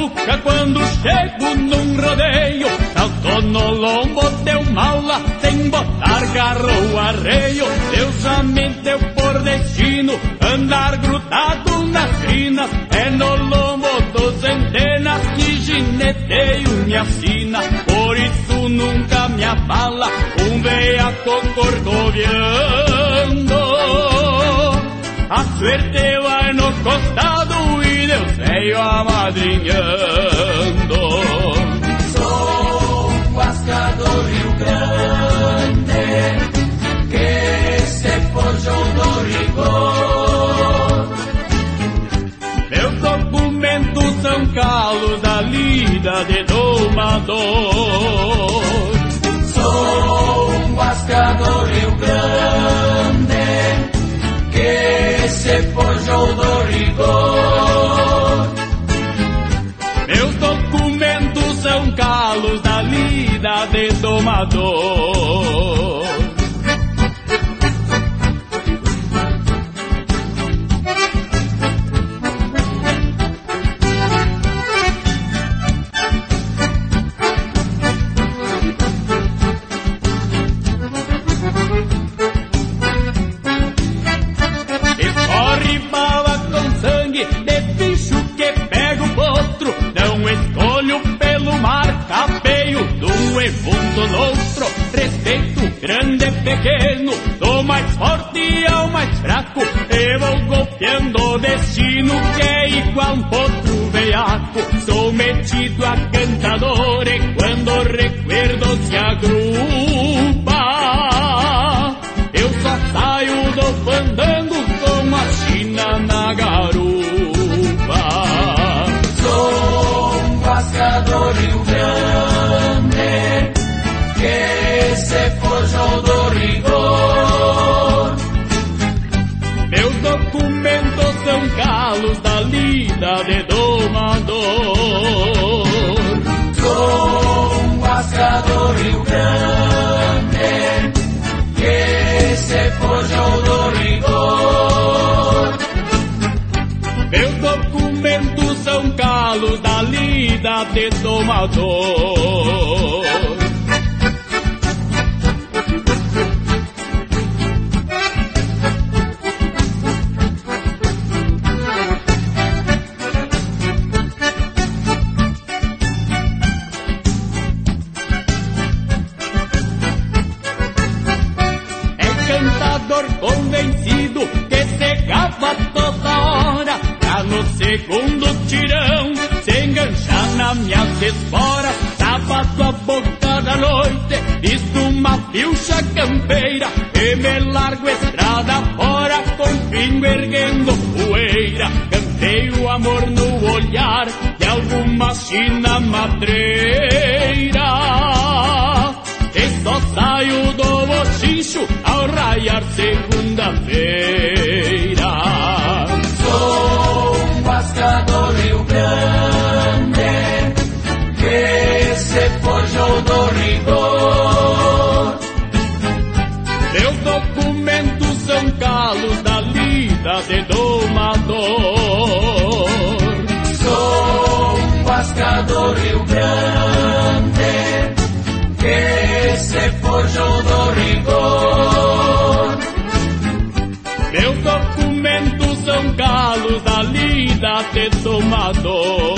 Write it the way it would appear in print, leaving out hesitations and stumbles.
boca quando chego num rodeio. Saltou no lombo, deu mala, sem botar garro ou arreio. Deus já me deu por destino andar grudado nas crinas. É no lombo dos centenas que gineteio me assina. Por isso nunca me abala um veiaco corcoviando. A suerte vai no costado e Deus veio amadrinhando. Sou um Huasca do Rio Grande que se forjou do rigor. Meus documentos são calos da lida de domador. Sou um Huasca do Rio Grande que se forjou do rigor. Meus documentos são calos da lida de domador. Grande e pequeno, do mais forte ao mais fraco, e vou golpeando o destino que é igual um potro veiaco. Sou metido a cantador e quando o recuerdo se agrupa, eu só saio do fandango com a china na garupa. Sou um Huasca do Rio Grande que se forjou do rigor. Meus documentos são calos da lida de domador. Sou um Huasca do Rio Grande que se forjou do rigor. Meus documentos são calos da lida de domador. Convencido que cegava toda hora, pra no segundo tirão se enganchar nas minhas esporas. Sábado a boca da noite, visto uma pilcha campeira e me largo estrada fora com pingo erguendo poeira. Cantei o amor no olhar de alguma china madreira e só saio do bochincho ao raiar segunda-feira. Sou um Huasca do Rio Grande que se forjou do rigor. Meus documentos são calos da lida de domador. Sou um Huasca do Rio Grande que se forjou do rigor. Meus documentos são calos da lida de domador.